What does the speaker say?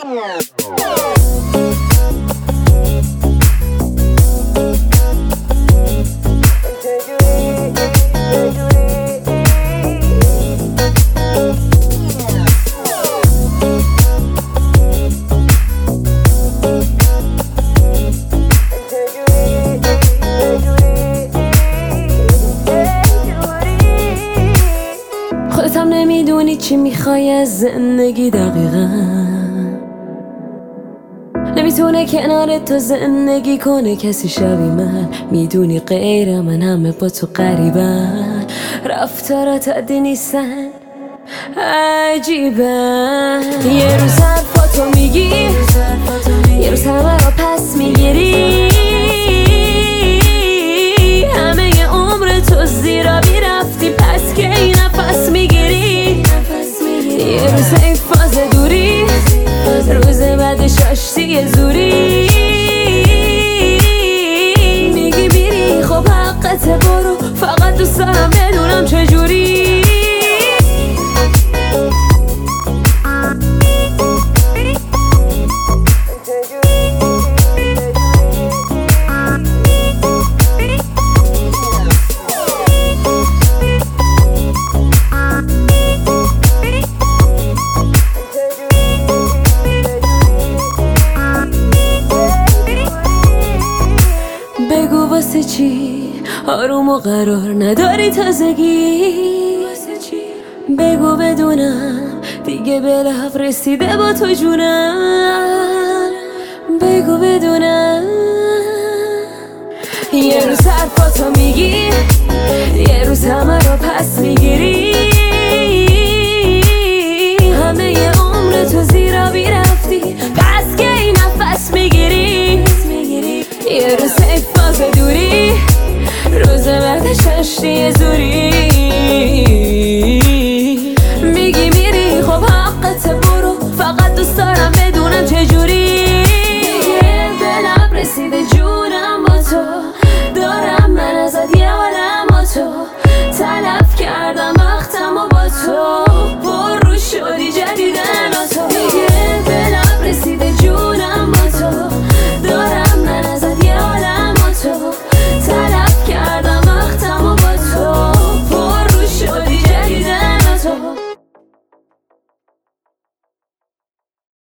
خودت هم نمیدونی چی میخوای از زندگی دقیقا، نمیتونه کنار تو زندگی کنه کسی شبیه من. میدونی غیر من همه با تو قریبن، رفتارات عادی نیستن عجیبن. یه روز حرفاتو میگی، یه روز همه رو پس میگیری، همه ی عمر تو زیرا رفتی پس که این نفس میگیری. یه روز این فاز دوری، روز بعدش آشتی زوری، میگی بیری خب حقت برو، فقط دوست دارم بدونم چجوری. بگو واسه چی آروم و قرار نداری تازگی، بگو بدونم دیگه به لحظه رسیده با تو جونم، بگو بدونم. یه روز حرفاتو میگی، یه روز همه رو پس میگیری،